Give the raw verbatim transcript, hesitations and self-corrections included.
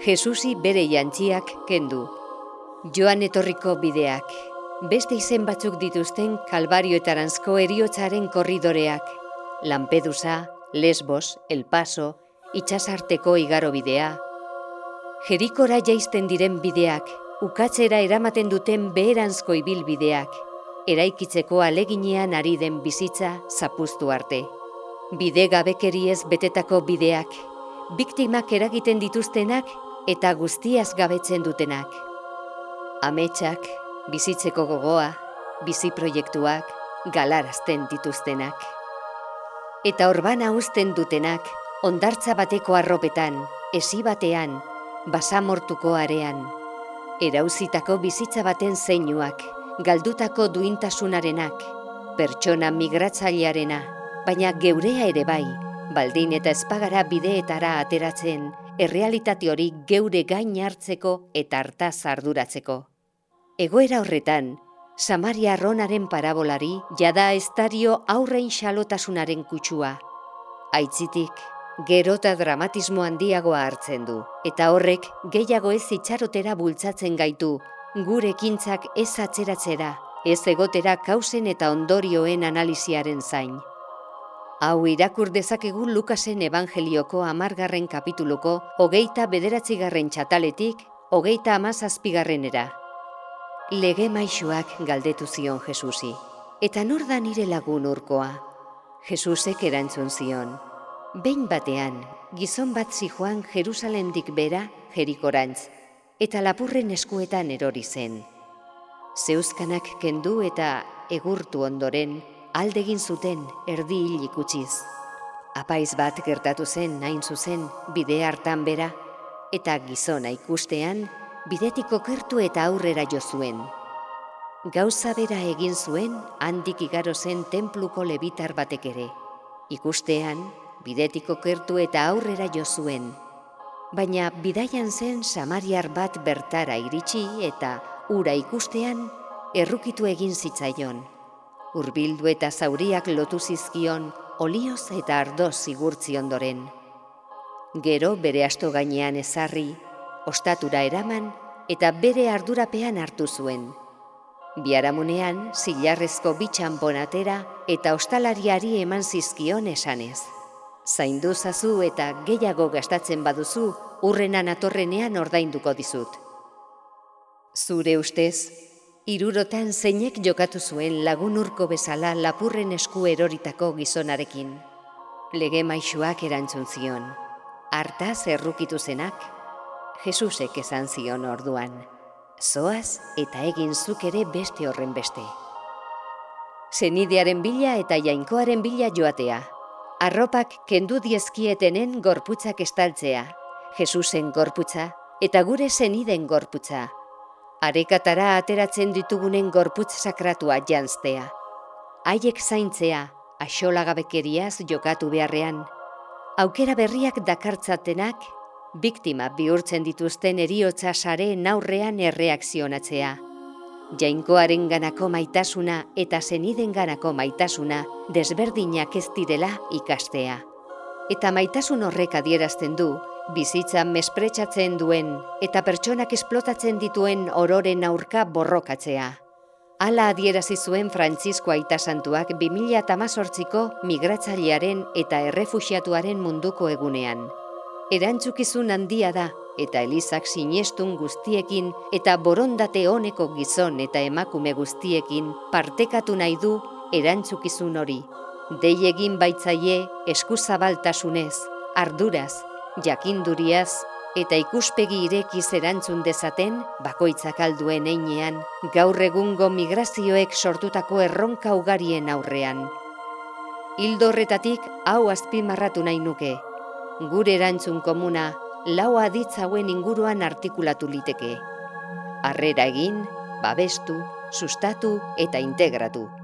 Jesusi bere jantziak kendu. Joan etorriko bideak. Beste izen batzuk dituzten Kalbarioetaranzko heriotzaren korridoreak. Lampedusa, Lesbos, El Paso, itsasarteko igarobidea. Jerikora jaisten diren bideak, ukatzera eramaten duten beheranzko ibilbideak, eraikitzeko aleginean ari den bizitza zapuztu arte. Bide gabekeriez betetako bideak, biktimak eragiten dituztenak eta guztiaz gabetzen dutenak. Ametsak, bizitzeko gogoa, bizi proiektuak, galarazten dituztenak. Eta orbana uzten dutenak, hondartza bateko arropetan, esi batean, basamortuko arean. Erauzitako bizitza baten zeinuak, galdutako duintasunarenak, pertsona migratzailearena, baina geurea ere bai, baldin eta espagara bideetara ateratzen, errealitate hori geure gain hartzeko eta hartaz arduratzeko. Egoera horretan, Samaria arronaren parabolari jada estario aurrein xalotasunaren kutsua. Aitzitik, gero eta dramatismo handiagoa hartzen du, eta horrek gehiago ez itxarotera bultzatzen gaitu, gure ekintzak ez atzeratzera, ez egotera kausen eta ondorioen analiziaren zain. Hau irakur dezakegu Lukasen Evangelioko hamargarren kapituluko hogeita bederatzigarren txataletik hogeita hamazazpigarrenera. Lege maisuak galdetu zion Jesusi, eta nor da nire lagun urkoa? Jesusek erantzun zion, behin batean, gizon bat zijoan Jerusalemdik bera Jerikorantz, eta lapurren eskuetan erori zen. Zeuzkanak kendu eta egurtu ondoren, aldegin zuten erdi hil ikutsiz. Apaiz bat gertatu zen hain zuzen bide hartan bera, eta gizona ikustean, bidetik okertu eta aurrera jo zuen. Gauza bera egin zuen handik igaro zen tenpluko lebitar batek ere. Ikustean, bidetik okertu eta aurrera jo zuen. Baina bidaian zen samariar bat bertara iritsi eta ura ikustean errukitu egin zitzaion. Hurbildu eta zauriak lotu zizkion olioz eta ardoz zigurtzi ondoren. Gero bere asto gainean ezarri, ostatura eraman eta bere ardurapean hartu zuen. Biharamunean, zilarrezko bitxanpon atera eta ostalariari eman zizkion esanez. Zaindu zazu eta gehiago gastatzen baduzu, hurrenan atorrenean ordainduko dizut. Zure ustez, hirurotan zeinek jokatu zuen lagun urko bezala lapurren esku eroritako gizonarekin. Lege maisuak erantzun zion. Hartaz errukitu zenak, Jesusek esan zion orduan, zoaz eta egin zuk ere beste horren beste. Senidearen bila eta jainkoaren bila joatea, arropak kendu diezkietenen gorputzak estaltzea, Jesusen gorputza eta gure seniden gorputza, arekatara ateratzen ditugunen gorputz sakratua janztea, haiek zaintzea, axolagabekeriaz jokatu beharrean, aukera berriak dakartzatenak, biktima bihurtzen dituzten heriotza sareen aurrean erreakzionatzea. Jainkoaren ganako maitasuna eta seniden ganako maitasuna desberdinak ez direla ikastea. Eta maitasun horrek adierazten du, bizitza mespretxatzen duen eta pertsonak esplotatzen dituen ororen aurka borrokatzea. Hala adierazi zuen Frantzisko Aita Santuak bi mila hemezortziko migratzailearen eta errefuxiatuaren munduko egunean. Erantzukizun handia da, eta Elizak sinestun guztiekin eta borondate honeko gizon eta emakume guztiekin partekatu nahi du erantzukizun hori. Dei egin baitzaie eskuzabaltasunez, arduraz, jakinduriaz eta ikuspegi irekiz erantzun dezaten bakoitzak alduen einean gaur egungo migrazioek sortutako erronka ugarien aurrean. Ildo horretatik hau azpimarratu nahi nuke. Gure erantzun komuna lau aditz hauen inguruan artikulatu liteke. Harrera egin, babestu, sustatu eta integratu.